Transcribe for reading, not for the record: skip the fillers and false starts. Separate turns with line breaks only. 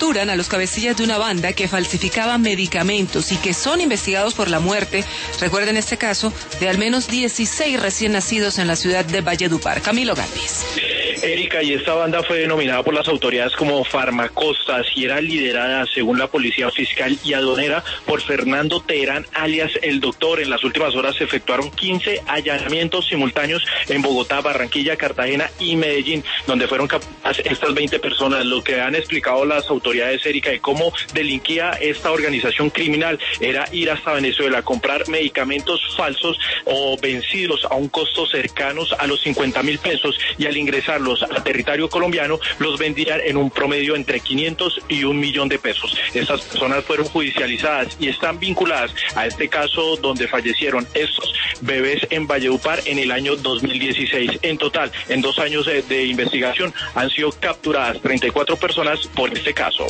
capturan a los cabecillas de una banda que falsificaba medicamentos y que son investigados por la muerte, recuerden este caso, de al menos 16 recién nacidos en la ciudad de Valledupar. Camilo Galvis.
Erika, y esta banda fue denominada por las autoridades como Farmacostas y era liderada, según la policía fiscal y aduanera, por Fernando Teherán, alias El Doctor. En las últimas horas se efectuaron 15 allanamientos simultáneos en Bogotá, Barranquilla, Cartagena y Medellín, donde fueron capturadas estas 20 personas. Lo que han explicado las autoridades, Erika, de cómo delinquía esta organización criminal era ir hasta Venezuela, comprar medicamentos falsos o vencidos a un costo cercanos a los 50.000 pesos y al ingresarlos al territorio colombiano los vendían en un promedio entre 500 y 1 millón de pesos. Estas personas fueron judicializadas y están vinculadas a este caso donde fallecieron estos bebés en Valledupar en el año 2016. En total, en 2 años de investigación han sido capturadas 34 personas por este caso.